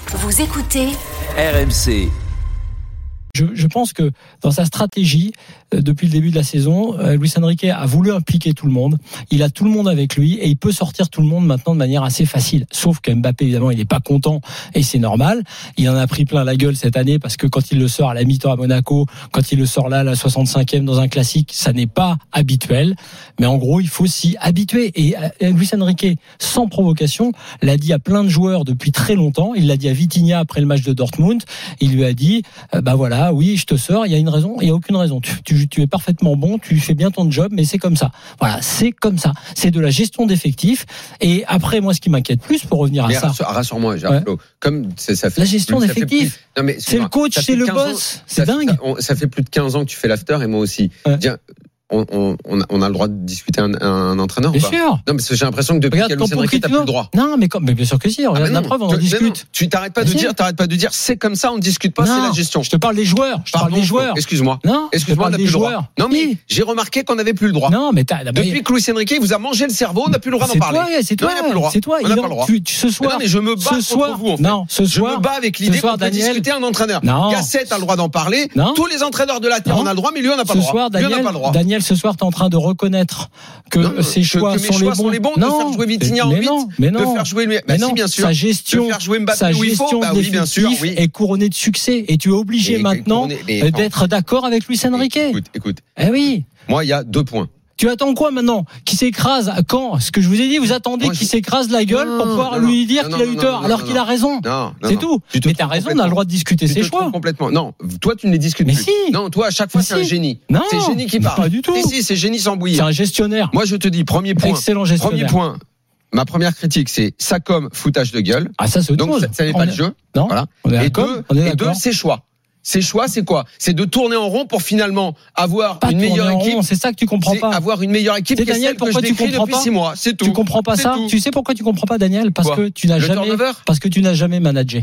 Vous écoutez RMC. Je pense que dans sa stratégie, depuis le début de la saison, Luis Enrique a voulu impliquer tout le monde. Il a tout le monde avec lui et il peut sortir tout le monde maintenant de manière assez facile. Sauf que Mbappé, évidemment, il n'est pas content et c'est normal. Il en a pris plein la gueule cette année parce que quand il le sort à la mi-temps à Monaco, quand il le sort là à la 65e dans un classique, ça n'est pas habituel. Mais en gros, il faut s'y habituer. Et Luis Enrique, sans provocation, l'a dit à plein de joueurs depuis très longtemps. Il l'a dit à Vitinha après le match de Dortmund. Il lui a dit, voilà, oui, je te sors, il y a une raison, il y a aucune raison. Tu es parfaitement bon, tu fais bien ton job, mais c'est comme ça. Voilà, c'est comme ça. C'est de la gestion d'effectifs. Et après, moi, ce qui m'inquiète plus, pour revenir à ça. Rassure-moi, Flo. Comme ça fait la gestion d'effectifs. C'est le coach, c'est le boss. C'est dingue. Ça fait plus de 15 ans que tu fais l'after et moi aussi. On a le droit de discuter un entraîneur bien ou pas? sûr. Non, parce que j'ai l'impression que depuis qu'Luis Enrique, t'as plus le droit. Non, mais bien sûr que si. Regarde la preuve, on en discute. Tu t'arrêtes pas de dire, c'est comme ça, on ne discute pas, c'est la gestion. Je te parle des joueurs. Excuse-moi. Non, excuse-moi, on n'a plus le droit. Non, mais j'ai remarqué qu'on n'avait plus le droit. Non, mais depuis que Luis Enrique vous a mangé le cerveau, on n'a plus le droit d'en parler. C'est toi. On n'a pas le droit. Ce soir. Non, mais je me bats contre vous, en fait. Non, ce soir. Je me bats avec l'idée qu'on peut discuter un entraîneur. Gasset a le droit d'en parler. Tous les entraîneurs de la Terre, on a le droit, mais lui, on n'a pas le droit. Lui, on n'a pas le droit. Daniel, ce soir, t'es en train de reconnaître que ses choix sont les bons. De faire jouer Vitinha en 8, de faire jouer bien sûr. Sa gestion, de faire jouer Mbappé où il faut, bien sûr, est couronnée de succès et tu es obligé maintenant d'être d'accord avec Luis Enrique. Écoute. Eh oui. Moi, il y a 2 points. Tu attends quoi maintenant? Qui s'écrase quand? Ce que je vous ai dit, vous attendez qu'il s'écrase la gueule pour pouvoir lui dire qu'il a eu tort, alors qu'il a raison. C'est tout. Mais t'as raison, on a le droit de discuter ses choix. Complètement. Non, toi tu ne les discutes plus. Si. Non, toi à chaque fois c'est un génie. Non. C'est génie qui parle. Pas du tout. Si, c'est génie sans bouillir. C'est un gestionnaire. Moi je te dis, premier point. Excellent gestionnaire. Premier point. Ma première critique, c'est ça comme foutage de gueule. Ah, ça c'est autre chose. Donc ça n'est pas le jeu. Non. Voilà. Et deux, ses choix. Ses choix, c'est quoi? C'est de tourner en rond pour finalement avoir une meilleure équipe. C'est ça que tu comprends pas. Avoir une meilleure équipe. Daniel, pourquoi tu comprends pas? 6 mois, c'est tout. Tu comprends pas ça? Tu sais pourquoi tu comprends pas, Daniel? Parce que tu n'as jamais managé.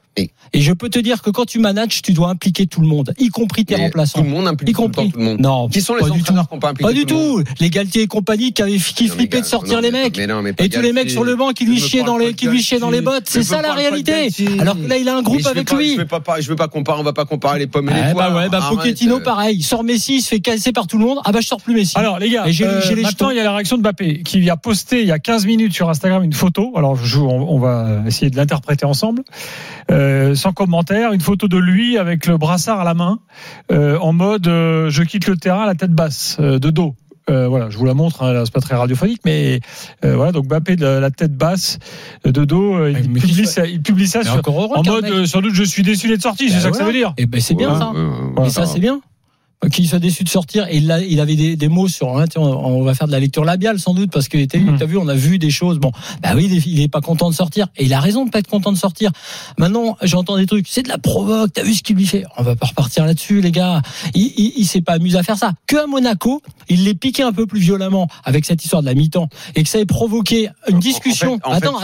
Et je peux te dire que quand tu manages, tu dois impliquer tout le monde, y compris tes remplaçants. Tout le monde implique tout le monde. Non. Qui sont les entraîneurs qui n'ont pas impliqué tout le monde? Pas du tout. Les Galtier et compagnie qui flippaient de sortir les mecs. Et tous les mecs sur le banc qui lui chiaient dans les bottes. C'est ça la réalité. Alors que là, il a un groupe avec lui. Je veux pas comparer, on va pas comparer les pommes et les poires. Pochettino, pareil. Il sort Messi, il se fait casser par tout le monde. Ah bah, je sors plus Messi. Alors, les gars, maintenant, il y a la réaction de Mbappé qui a posté il y a 15 minutes sur Instagram une photo. Alors, on va essayer de l'interpréter ensemble. Sans commentaire, une photo de lui avec le brassard à la main, en mode je quitte le terrain à la tête basse, de dos. Voilà, je vous la montre, hein, là, c'est pas très radiophonique, mais voilà, donc Mbappé de la tête basse, de dos, il publie ça en mode sans doute je suis déçu d'être sorti, c'est ça que ça veut dire. Et ben c'est bien ça. Et ça c'est bien. Qu'il soit déçu de sortir, et il avait des mots sur, on va faire de la lecture labiale sans doute, parce que t'as vu, on a vu des choses. Bon, bah oui, il est pas content de sortir, et il a raison de pas être content de sortir. Maintenant, j'entends des trucs, c'est de la provoque, t'as vu ce qu'il lui fait. On va pas repartir là-dessus, les gars. Il s'est pas amusé à faire ça. Que à Monaco, il l'ait piqué un peu plus violemment avec cette histoire de la mi-temps, et que ça ait provoqué une discussion. Attends,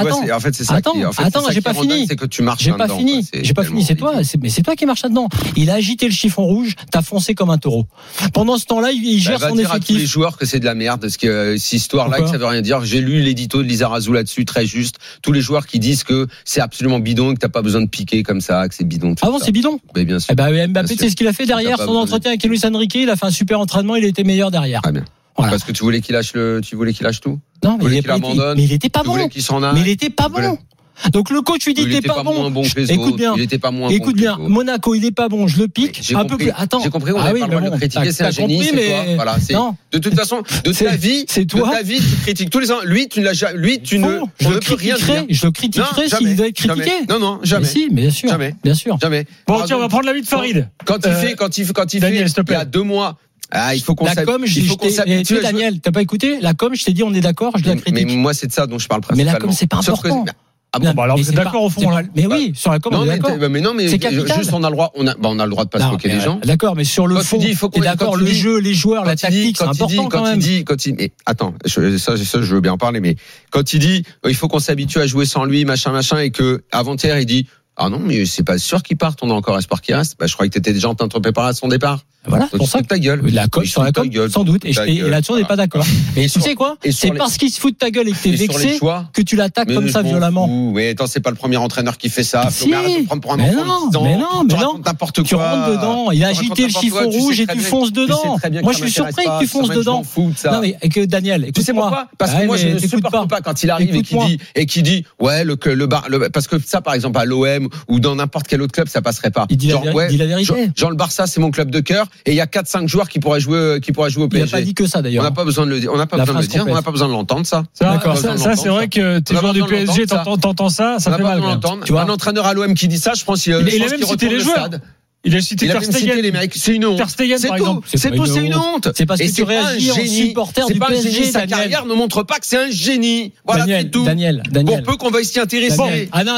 j'ai pas fini. C'est que tu marches. J'ai pas fini. C'est toi qui marches là-dedans. Il a agité le chiffon rouge, t'as foncé comme un taureau. Pendant ce temps-là, il gère son effectif. Va dire à tous les joueurs que c'est de la merde, parce que cette histoire-là, que ça veut rien dire. J'ai lu l'édito de Lizarazu là-dessus, très juste. Tous les joueurs qui disent que c'est absolument bidon, que t'as pas besoin de piquer comme ça, que c'est bidon. Ah bon, c'est bidon? Mais bien sûr. Mbappé, c'est ce qu'il a fait derrière son entretien avec Luis Enrique. Il a fait un super entraînement, il a été meilleur derrière. Ah bien. Voilà. Parce que tu voulais qu'il lâche tout? Non, mais il était pas bon. Tu voulais qu'il s'en aille? Mais il était pas bon. Donc le coach lui dit t'es pas bon. Écoute bien, Monaco il est pas bon, je le pique un peu plus. Attends, j'ai compris, on n'a pas le droit de le critiquer, c'est un génie, c'est toi. Voilà, de toute façon, de ta vie, tu critiques tous les ans. Lui, tu ne peux rien dire. Je le critiquerai s'il doit être critiqué. Non, jamais. Mais si, bien sûr. Jamais. Bon, tiens, on va prendre l'avis de Farid. Quand il fait, Daniel, s'il te plaît. il y a 2 mois. Il faut qu'on s'habitue. Daniel, t'as pas écouté la com? Je t'ai dit on est d'accord, je la critique. Mais moi c'est de ça dont je parle principalement. Mais la com c'est pas important. Alors vous êtes d'accord au fond là? Mais oui, sur la com on est d'accord. Mais c'est juste on a le droit le droit de pas se moquer des gens. D'accord, mais sur le fond, t'es d'accord, le jeu, les joueurs, la tactique, c'est important quand même. Mais attends, ça je veux bien en parler, mais quand il dit il faut qu'on s'habitue à jouer sans lui, machin, et que avant-hier il dit ah non, mais c'est pas sûr qu'il parte, on a encore espoir qu'il reste. Je croyais que t'étais déjà en train de te préparer à son départ. Voilà, Donc, pour ça. ta gueule. La coche sur la com, sans doute. Et là-dessus, on n'est pas d'accord. Et tu sais quoi? C'est parce qu'il se fout de ta gueule et que t'es vexé que tu l'attaques comme ça violemment. Mais attends, c'est pas le premier entraîneur qui fait ça. Si. Mais non. N'importe quoi. Tu rentres dedans. Il a agité le chiffon rouge et tu fonces dedans. Moi, je suis surpris que tu fonces dedans. Non, mais que Daniel, tu sais pourquoi? Parce que moi, je ne supporte pas quand il arrive et qui dit, ouais, parce que ça, par exemple, à l'OM ou dans n'importe quel autre club, ça passerait pas. Il dit la vérité. Genre le Barça, c'est mon club de cœur et il y a 4-5 joueurs qui pourraient jouer au PSG. Il n'a pas dit que ça d'ailleurs. On n'a pas besoin de le dire, on n'a pas besoin de l'entendre ça. Ça c'est vrai que tes joueurs du PSG t'entends ça fait mal. Un entraîneur à l'OM qui dit ça, je pense qu'il retourne le stade. Il a cité Ter Stegen, les mecs, c'est une honte. Ter Stegen, par exemple. C'est une honte. C'est parce que tu réagis en supporter du PSG. Sa carrière ne montre pas que c'est un génie. Voilà, c'est tout. Daniel. Pour peu qu'on veuille s'y intéresser. Ah non,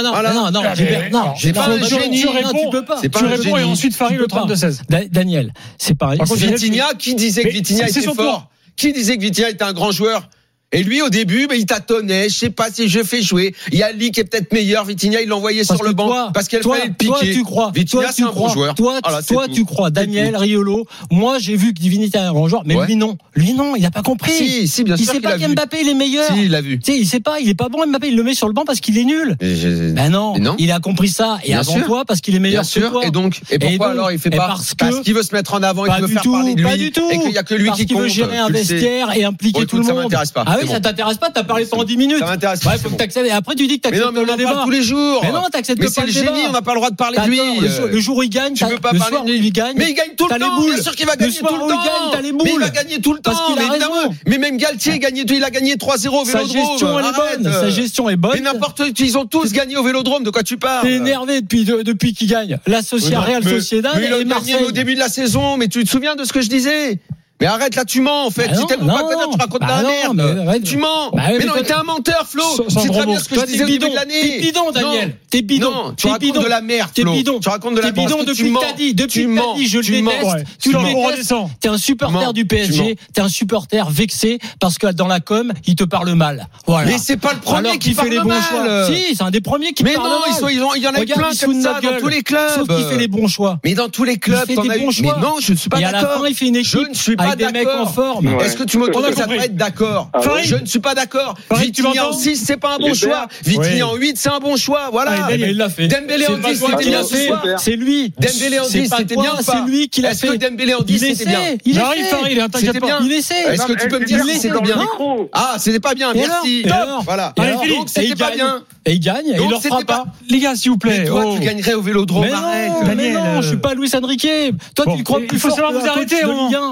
c'est pas un génie. Tu réponds. Tu réponds et ensuite Farid le 32-16. Daniel, c'est pareil. Vitinha, qui disait que Vitinha était fort? Qui disait que Vitinha était un grand joueur? Et lui, au début, il tâtonnait. Je sais pas si je fais jouer. Il y a Ali qui est peut-être meilleur. Vitinha, il l'envoyait sur le banc parce qu'elle fallait le piquer. Toi, tu crois. Vitinha, c'est un bon joueur. Toi, tu crois. Daniel, Riolo. Moi, j'ai vu que Vitinha est un grand joueur, mais lui, non. Lui, non. Il a pas compris. Si, bien sûr. Il sait pas qu'Mbappé, il est meilleur. Si, il l'a vu. Tu sais, il sait pas. Il est pas bon, Mbappé. Il le met sur le banc parce qu'il est nul. Ben non. Il a compris ça. Et avant toi, parce qu'il est meilleur que toi. Et pourquoi alors il fait pas? Parce qu'il veut se mettre en avant et qu'il veut faire parler de lui. Pas du tout. Et qu'il y a que lui qui compte. Parce qu'il veut gérer un vestiaire et impliquer tout le monde. Ça m'intéresse pas. Ah oui, ça t'intéresse pas? T'as parlé pendant 10 minutes. Ça m'intéresse pas. Ouais, faut que t'acceptes. Et après, tu dis que t'acceptes le débat. Mais non, mais on en parle tous les jours. Mais non, t'acceptes pas le débat. Mais c'est le génie, on n'a pas le droit de parler de lui. Le jour où il gagne, tu veux pas parler de lui. Il gagne. Mais il gagne tout le temps. Bien sûr qu'il va gagner tout le temps. Mais il va gagner tout le temps. Mais même Galtier il a gagné 3-0 au Vélodrome. Sa gestion, elle est bonne. Sa gestion est bonne. Mais ils ont tous gagné au Vélodrome. De quoi tu parles? T'es énervé depuis qu'il gagne. La Real Sociedad et Marseille. Au début de la saison. Mais tu te souviens de ce que je disais? Mais arrête, là, tu mens, en fait. Si t'aimes pas connaître, tu racontes de la merde. Tu mens. Mais non, t'es un menteur, Flo. C'est très bien ce que je disais au début de l'année. T'es bidon, Daniel. T'es bidon. Non, tu racontes de la merde, Flo. Tu racontes de la merde. T'es bidon depuis que t'as dit. Depuis que t'as dit, je le déteste. Tu le détestes. T'es un supporter du PSG. T'es un supporter vexé parce que dans la com, il te parle mal. Voilà. Mais c'est pas le premier qui fait les bons choix. Si, c'est un des premiers qui parle mal. Mais non, il y en a plein comme ça dans tous les clubs. Sauf qu'il fait les bons choix. Mais dans tous les clubs, t'en as eu. Mais non, je ne suis pas d'accord. Et à la fin, il fait une équipe avec des mecs en forme. Est-ce que tu m'autorises à pas être d'accord? Je ne suis pas d'accord. Vitinha en 6, c'est pas un bon choix. Vitinha en 8, c'est un bon choix. Voilà. Il l'a fait. Dembélé en 10, c'était bien ce soir. C'est lui. Dembélé en 10, c'était bien ou pas? C'est lui qui l'a fait. Est-ce que Dembélé en 10, c'était bien? J'arrive, Farid, t'inquiète pas. Il essaie. Est-ce que tu peux me dire si c'était bien? Ah, c'était pas bien. Merci. Voilà. Donc c'était pas bien. Et il gagne, et il leur fera pas. Les gars, s'il vous plaît. Toi, tu gagnerais au Vélodrome. Arrête. Mais non, je suis pas Luis Enrique. Toi, tu le crois plus fort. Il faut savoir vous arrêter,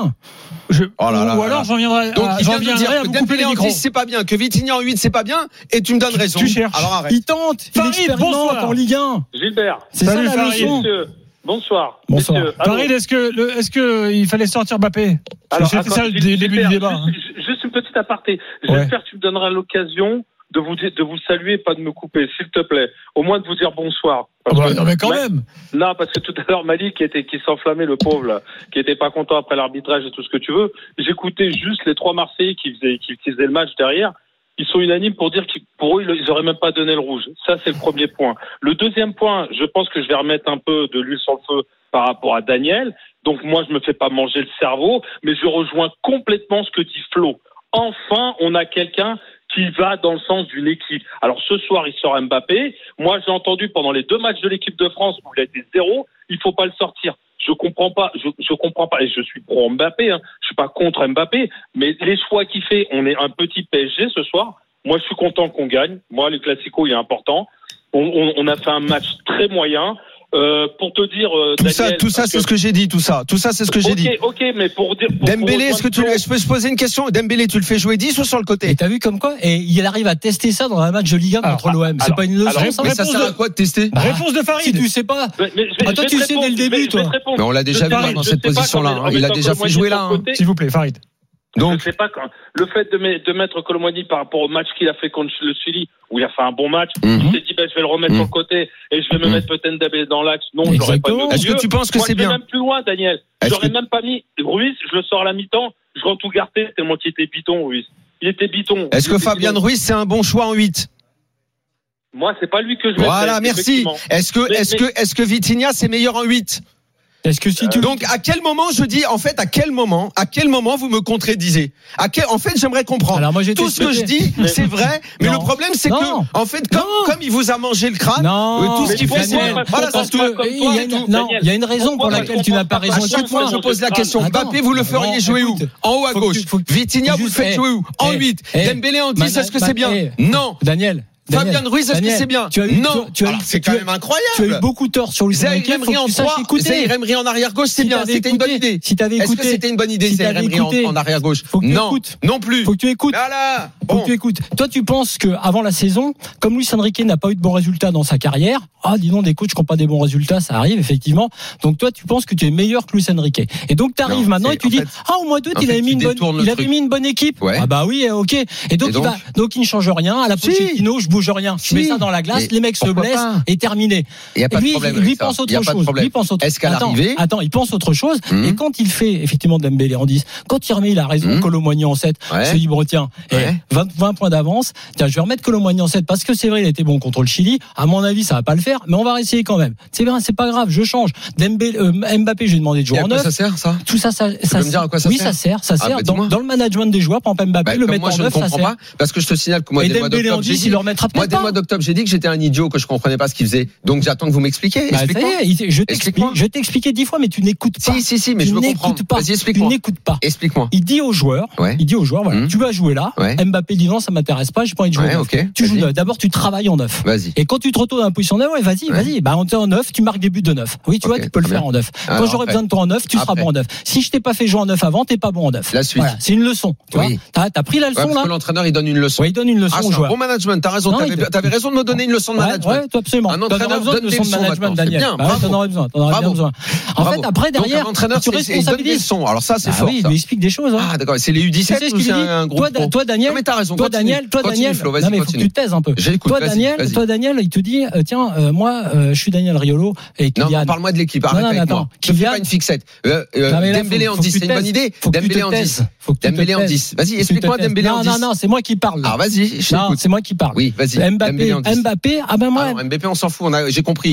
ou alors j'en viendrai à vous couper les micros. En 10, c'est pas bien, que Vitinha en 8 c'est pas bien, et tu me donnes raison. Tu cherches. Alors arrête. Il tente. Farid, bonsoir. En Ligue 1. Gilbert. Salut Farid. Bonsoir. Farid, est-ce que il fallait sortir Mbappé? C'était ça le début du débat. Juste une petite aparté. J'espère que tu me donneras l'occasion de vous saluer et pas de me couper, s'il te plaît. Au moins de vous dire bonsoir. Non, mais quand même. Non, parce que tout à l'heure, Malik qui s'enflammait, le pauvre, là, qui était pas content après l'arbitrage et tout ce que tu veux. J'écoutais juste les 3 Marseillais qui faisaient le match derrière. Ils sont unanimes pour dire que pour eux, ils auraient même pas donné le rouge. Ça, c'est le premier point. Le deuxième point, je pense que je vais remettre un peu de l'huile sur le feu par rapport à Daniel. Donc moi, je me fais pas manger le cerveau, mais je rejoins complètement ce que dit Flo. Enfin, on a quelqu'un qui va dans le sens d'une équipe. Alors ce soir, il sort Mbappé. Moi, j'ai entendu pendant les 2 matchs de l'équipe de France où il a été 0, il faut pas le sortir. Je comprends pas, et je suis pro Mbappé, je suis pas contre Mbappé, mais les choix qu'il fait, on est un petit PSG ce soir. Moi, je suis content qu'on gagne. Moi, le Classico, il est important. On a fait un match très moyen. Pour te dire, Daniel, tout ça, c'est ce que j'ai dit, tout ça, c'est ce que j'ai dit. Ok, mais pour dire. Dembélé, je peux se poser une question? Dembélé, tu le fais jouer 10 ou sur le côté? Et t'as vu comme quoi? Et il arrive à tester ça dans un match de Ligue 1 contre l'OM. C'est pas une leçon, ça? Mais ça sert à quoi de tester? Réponse de Farid. Si tu sais pas. Toi, tu sais dès le début, toi. Mais on l'a déjà vu dans cette position-là. Il a déjà fait jouer là. S'il vous plaît, Farid. Donc, je sais pas quand le fait de mettre Colomboigny par rapport au match qu'il a fait contre le Chili, où il a fait un bon match, il s'est dit, je vais le remettre sur le côté et je vais me mettre peut-être Dembélé dans l'axe. Non, j'aurais pas mis. Est-ce que tu penses que c'est bien? Je vais même plus loin, Daniel. J'aurais même pas mis Ruiz, je le sors à la mi-temps, je rentre tout Ugarte tellement qu'il était bidon, Ruiz. Il était bidon. Est-ce que Fabien Ruiz, c'est un bon choix en 8? Moi, c'est pas lui que je vais Voilà, merci. Est-ce que Vitinha, c'est meilleur en 8? Est-ce que si tu... Donc à quel moment je dis en fait à quel moment vous me contredisez en fait j'aimerais comprendre. Alors moi, tout ce que je dis c'est vrai, mais le problème c'est que en fait comme il vous a mangé le crâne, tout ce qu'il fait c'est voilà, il y a une raison pour laquelle tu n'as pas raison. À chaque fois je pose la question, Mbappé vous le feriez jouer où? En haut à gauche. Vitinha vous le faites jouer où? En 8. Dembélé en 10, est-ce que c'est bien? Non. Daniel, Fabien Ruiz, est-ce que c'est bien? Non. C'est quand même incroyable. Tu as eu beaucoup tort sur Luis Enrique. Zaïre Emery en 3, Zaïre Emery en arrière gauche, c'est bien. C'était une bonne idée. Si t'avais écouté. Est-ce que c'était une bonne idée, Zaïre Emery en arrière gauche? Non. Non plus. Faut que tu écoutes. Voilà. Faut que tu écoutes. Toi, tu penses que avant la saison, comme Luis Enrique n'a pas eu de bons résultats dans sa carrière, dis donc, des coachs qui n'ont pas des bons résultats, ça arrive, effectivement. Donc toi, tu penses que tu es meilleur que Luis Enrique. Et donc, t'arrives maintenant et tu dis, au mois d'août, il avait mis une bonne équipe. Ouais. Ah bah oui, ok. Et donc, il ne change rien. À la Pochettino, je bouge rien. Je mets ça dans la glace, les mecs se blessent et terminé. Il y a pas de problème. Lui pense autre chose. Est-ce qu'à l'arrivée? Attends, il pense autre chose. Et quand il fait, effectivement, Dembélé en 10, quand il remet, il a raison, Colomboigny en 7, se dit, bon, tiens, 20 points d'avance. Tiens, je vais remettre Colomboigny en 7 parce que c'est vrai, il a été bon contre le Chili. À mon avis, ça va pas le faire, mais on va essayer quand même. C'est vrai, c'est pas grave, je change. Mbappé, je lui ai demandé de jouer en 9. Ça sert, ça? Tout ça, tu peux me dire à quoi ça sert? Ça sert dans le management des joueurs. Par exemple, Mbappé, le mettre en 9, ça sert. Parce que je te signale que moi, dès le mois d'octobre, j'ai dit que j'étais un idiot, que je comprenais pas ce qu'il faisait. Donc j'attends que vous m'expliquiez. Je t'ai expliqué 10 fois, mais tu n'écoutes pas. Si, mais je veux comprendre. Vas-y, explique-moi. Tu n'écoutes pas. Explique-moi. Il dit aux joueurs, voilà, tu vas jouer là. Mbappé dit non, ça m'intéresse pas, j'ai pas envie de jouer. Tu joues 9. D'abord, tu travailles en 9. Vas-y. Et quand tu te retrouves dans la position 9, vas-y. Bah, on est en 9, tu marques des buts de 9. Oui, tu vois, tu peux le faire en 9. Quand j'aurai besoin de toi en 9, tu seras bon en 9. Si je t'ai pas fait jouer en 9 avant, t'es pas bon en 9. La suite. Voilà, c'est une leçon. Tu vois, t'as pris la leçon là. Parce que l'entraîneur, il donne une leçon. Oui, il donne une leçon aux joueurs. Bon management, t'as raison. T'avais raison de me donner une leçon de management. Ouais, absolument. Un entraîneur donne des leçons maintenant. Daniel. T'en aurais besoin. En fait, après, derrière, tu responsabilises. Alors ça, c'est fort. Oui, il lui explique des choses. Ah, d'accord. C'est les U17 ou c'est un groupe? Toi, Daniel. Mais t'as raison. Toi, Daniel. Non, mais faut que tu te taises un peu. Toi, Daniel, il te dit, tiens, moi, je suis Daniel Riolo et Kylian. Non, parle-moi de l'équipe. Arrête avec moi. Je fais pas une fixette. Dembélé en 10, c'est une bonne idée. Dembélé en 10. Dembélé en 10. Vas-y, explique-moi Dembélé en 10. Non, c'est moi qui parle. Ah, vas-y, je t'écoute. C'est moi qui parle. Oui, vas-y. Mbappé, moi. Mbappé, on s'en fout. J'ai compris.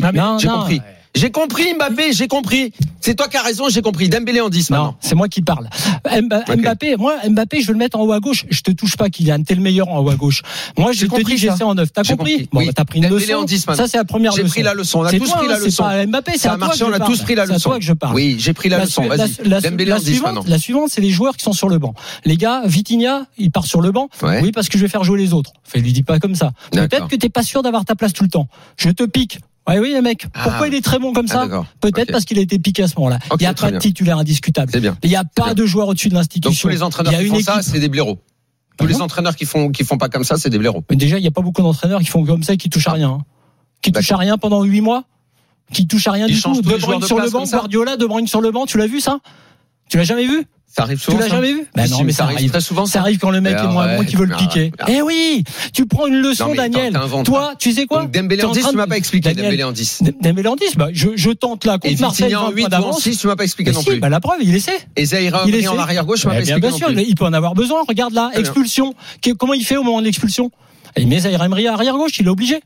J'ai compris, Mbappé, j'ai compris. C'est toi qui as raison, j'ai compris. Dembélé en 10 maintenant. Non, c'est moi qui parle. Mbappé, je veux le mettre en haut à gauche. Je te touche pas, Kylian. T'es le meilleur en haut à gauche. Moi, je te dis que j'essaie en 9. T'as compris? Bon, t'as pris une Dembélé leçon. en 10 maintenant. Ça, c'est la première leçon. J'ai pris la leçon. On a tous pris la leçon. C'est pas Mbappé, c'est à toi que je parle. On a tous pris la leçon. C'est à toi que je parle. Oui, j'ai pris la leçon. Vas-y. Dembélé en 10 maintenant. La suivante, c'est les joueurs qui sont sur le banc. Les gars, Vitinha, il part sur le banc. Oui, parce que je vais faire jouer les autres. Enfin, lui dis pas comme ça. Peut-être que t'es pas sûr d'avoir ta place tout le temps. Je te pique. Oui, les mecs. Pourquoi il est très bon comme ça? Peut-être parce qu'il a été piqué à ce moment-là. Il n'y a pas de titulaire indiscutable. Il n'y a pas de joueur au-dessus de l'institution. Donc tous les entraîneurs qui font ça, c'est des blaireaux. Tous les entraîneurs qui font pas comme ça, c'est des blaireaux. Mais déjà, il n'y a pas beaucoup d'entraîneurs qui font comme ça et qui touchent à rien. Qui touchent à rien pendant 8 mois. Qui touchent à rien du tout. De Bruyne sur le banc, Guardiola, De Bruyne sur le banc. Tu l'as vu ça? Tu l'as jamais vu? Ça arrive souvent. Tu l'as jamais vu? Non, mais ça arrive très souvent. Ça arrive quand le mec est moins bon qui veut le piquer. Eh oui! Tu prends une leçon, Daniel. Toi, tu sais quoi? Dembélé en 10, tu m'as pas expliqué. Dembélé en 10. Dembélé en 10, je tente là contre Marseille. En 8 ou en 6, tu m'as pas expliqué non plus. La preuve, il essaie. Et Zaïre Emery en arrière gauche, tu m'as pas expliqué non plus. Bien sûr, il peut en avoir besoin. Regarde là, expulsion. Comment il fait au moment de l'expulsion? Il met Zaïre Emery à arrière gauche, il est obligé.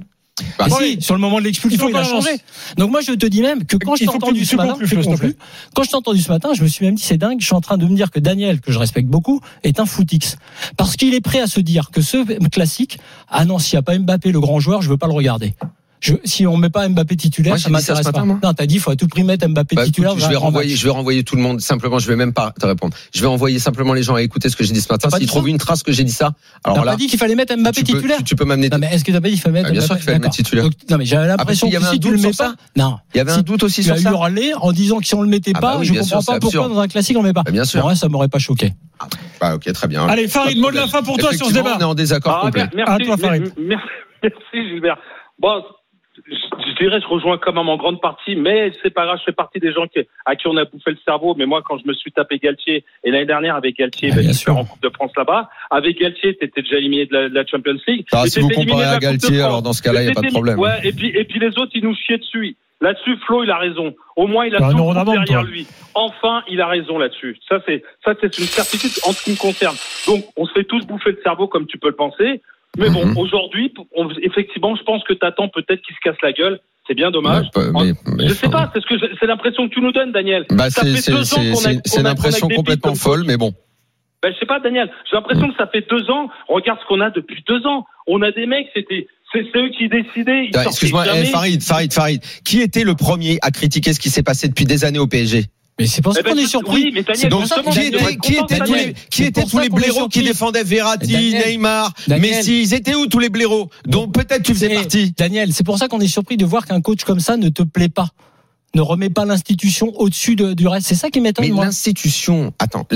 Sur le moment de l'expulsion, il a changé. Donc moi, je te dis même que quand je t'ai entendu ce matin, je me suis même dit, c'est dingue, je suis en train de me dire que Daniel, que je respecte beaucoup, est un footix. Parce qu'il est prêt à se dire que ce classique, non, s'il n'y a pas Mbappé, le grand joueur, je veux pas le regarder. Si on met pas Mbappé titulaire, ça m'intéresse pas. Non, t'as dit, il faut à tout prix mettre Mbappé titulaire. Écoute, je vais renvoyer tout le monde. Simplement, je vais même pas te répondre. Je vais envoyer simplement les gens à écouter ce que j'ai dit ce matin. S'ils trouvent une trace que j'ai dit ça, alors là. T'as pas dit qu'il fallait mettre Mbappé titulaire? Tu peux m'amener. Non, mais est-ce que t'as pas dit qu'il fallait mettre Mbappé? Bien sûr qu'il fallait mettre titulaire. Non, mais j'avais l'impression que si tu le mets pas. Non. Il y avait un doute aussi sur ça. Tu as hurlé en disant que si on le mettait pas, je comprends pas pourquoi dans un classique on le met pas. Bien sûr. Moi, ça m'aurait pas choqué. Ok, très bien. Allez, Farid, mot de la fin pour toi sur ce débat. On est en désaccord complet. Merci, Gilbert. Bon. Je dirais, je rejoins quand même en grande partie, mais c'est pas grave, je fais partie des gens à qui on a bouffé le cerveau. Mais moi, quand je me suis tapé Galtier, et l'année dernière avec Galtier, en Coupe de France là-bas, avec Galtier, t'étais déjà éliminé de la Champions League. Si vous comparez à Galtier, alors dans ce cas-là, il n'y a pas de problème. Ouais, et puis les autres, ils nous chiaient dessus. Là-dessus, Flo, il a raison. Au moins, il a tout derrière lui. Enfin, il a raison là-dessus. Ça, c'est une certitude en ce qui me concerne. Donc, on se fait tous bouffer le cerveau, comme tu peux le penser. Mais bon, aujourd'hui, effectivement, je pense que t'attends peut-être qu'il se casse la gueule. C'est bien dommage. Je sais pas, c'est l'impression que tu nous donnes, Daniel. C'est une impression complètement folle, mais bon. Je sais pas, Daniel. J'ai l'impression que ça fait 2 ans. Regarde ce qu'on a depuis 2 ans. On a des mecs, c'est eux qui décidaient. Excuse-moi, Farid. Qui était le premier à critiquer ce qui s'est passé depuis des années au PSG? Mais c'est pour ça qu'on est surpris. Oui, mais Daniel, qui étaient tous les blaireaux qui défendaient Verratti, Neymar, Messi? Ils étaient où tous les blaireaux dont peut-être tu faisais partie? Daniel, c'est pour ça qu'on est surpris de voir qu'un coach comme ça ne te plaît pas. Ne remets pas l'institution au-dessus du reste. C'est ça qui m'étonne. Mais l'institution,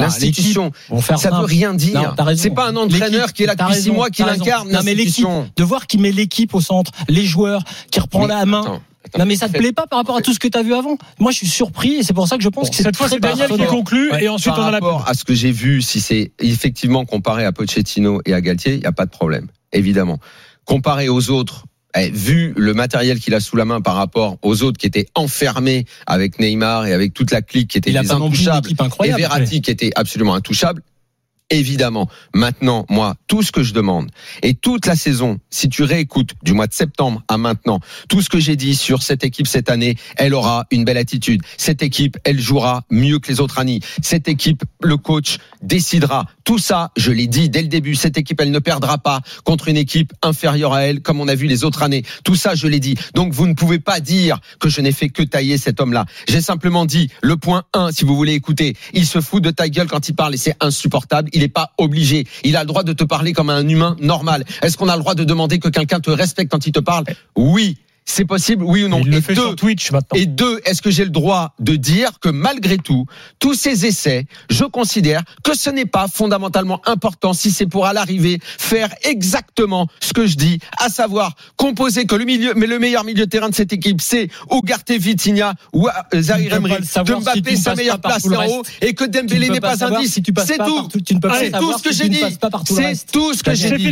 ça veut rien dire. Non, c'est pas un entraîneur qui est là depuis 6 mois qui l'incarne. Non, mais l'équipe, de voir qu'il met l'équipe au centre, les joueurs, qui reprend la main. Non, mais ça te plaît pas par rapport à tout ce que tu as vu avant? Moi, je suis surpris et c'est pour ça que je pense que cette fois, c'est Daniel qui conclut et ensuite on a la. Par rapport à ce que j'ai vu, si c'est effectivement comparé à Pochettino et à Galtier, il n'y a pas de problème. Évidemment. Comparé aux autres, vu le matériel qu'il a sous la main par rapport aux autres qui étaient enfermés avec Neymar et avec toute la clique qui était des intouchables et Verratti qui était absolument intouchable, évidemment. Maintenant, moi, tout ce que je demande et toute la saison, si tu réécoutes du mois de septembre à maintenant, tout ce que j'ai dit sur cette équipe cette année, elle aura une belle attitude. Cette équipe, elle jouera mieux que les autres années. Cette équipe, le coach décidera. Tout ça, je l'ai dit dès le début, cette équipe, elle ne perdra pas contre une équipe inférieure à elle, comme on a vu les autres années. Tout ça, je l'ai dit. Donc, vous ne pouvez pas dire que je n'ai fait que tailler cet homme-là. J'ai simplement dit, le point 1, si vous voulez écouter, il se fout de ta gueule quand il parle et c'est insupportable. Il n'est pas obligé. Il a le droit de te parler comme un humain normal. Est-ce qu'on a le droit de demander que quelqu'un te respecte quand il te parle? Oui. C'est possible, oui ou non? Il le fait sur Twitch maintenant. Et 2, est-ce que j'ai le droit de dire que malgré tout, tous ces essais, je considère que ce n'est pas fondamentalement important si c'est pour à l'arrivée faire exactement ce que je dis, à savoir composer que le meilleur milieu de terrain de cette équipe, c'est Ugarte, Vitinha ou Zahir Emery, que Mbappé sa meilleure place en haut et que Dembélé n'est pas un 10. C'est tout. C'est tout ce que j'ai dit. C'est tout ce que j'ai dit.